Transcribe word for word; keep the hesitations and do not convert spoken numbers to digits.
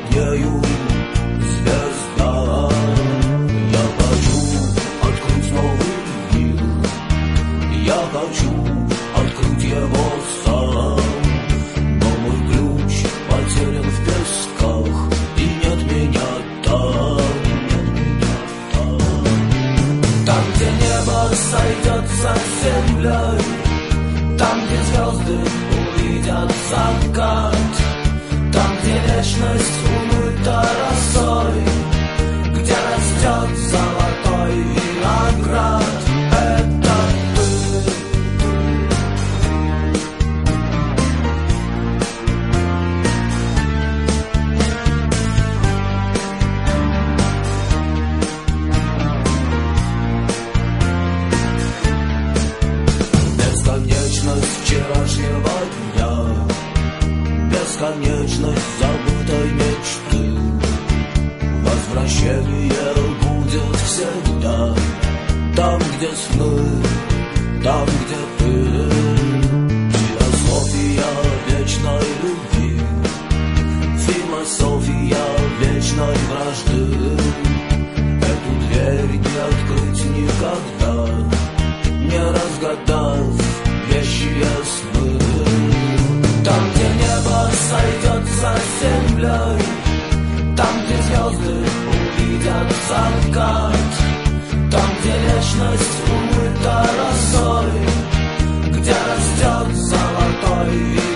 нею звезда. Я хочу открыть новый мир, я хочу открыть его сам. Но мой ключ потерян в песках, и нет меня там. Там, где небо сойдется с землей, там, где звезды увидят закат, там, где вечность умыта росой, где растет золотой виноград. Это ты. Бесконечность вчерашнего дня, бесконечность забытой мечты. Возвращение будет всегда там, где сны, там, где ты. Философия вечной любви, философия вечной вражды. Эту дверь не открыть никогда, не разгадав вещие сны. Там, где небо сойдется с землей, там, где звезды увидят закат, там, где вечность умыта росой, где растет золотой